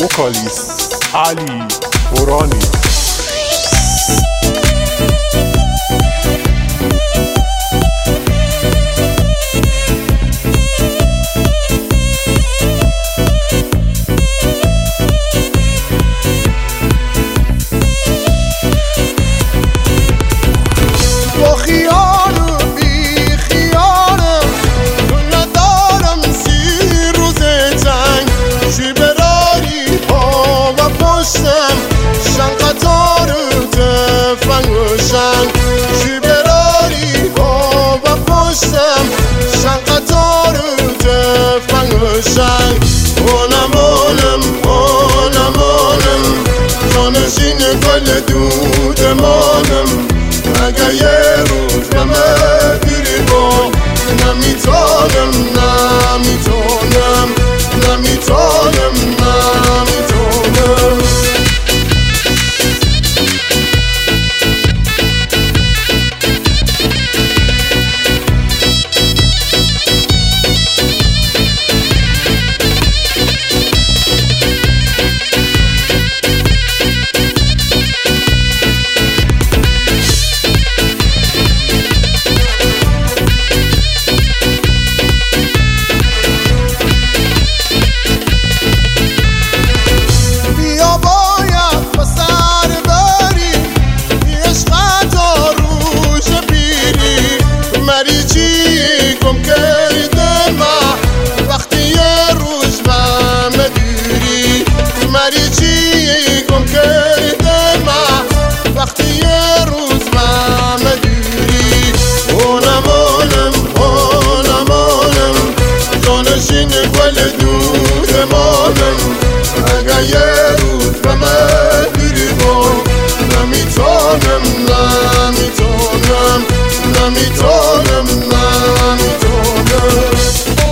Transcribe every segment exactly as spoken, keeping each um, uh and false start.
وکالیست علی قرانی. اونم اونم اونم اونم جانشین گل دود مانم. اگه یه روز نمه بیری با نمیتونم نمیتونم نمیتونم نمیتونم اگه یه روز به من بیری با نمیتونم نمیتونم نمیتونم نمیتونم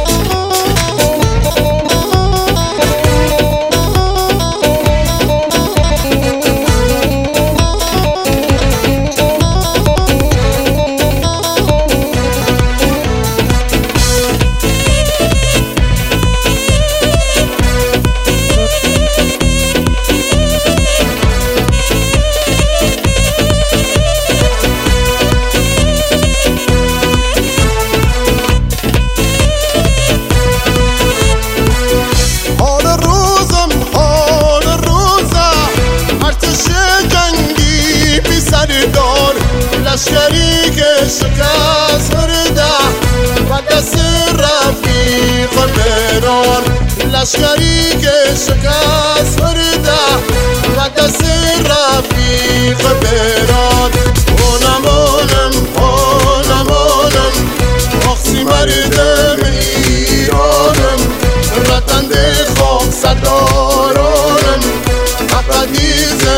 لشکری که شکست خورده و دست رفیق بران. لشکری که شکست خورده و دست رفیق بران. اونم اونم اونم اونم آخسی مردم ایرانم. رتنده خواب سردارانم. اقدیز